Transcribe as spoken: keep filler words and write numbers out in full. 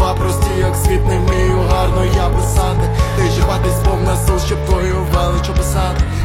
слова прості, як світ, не вмію гарно я писати. Ти чіпатись повна сил, щоб твою велич описати.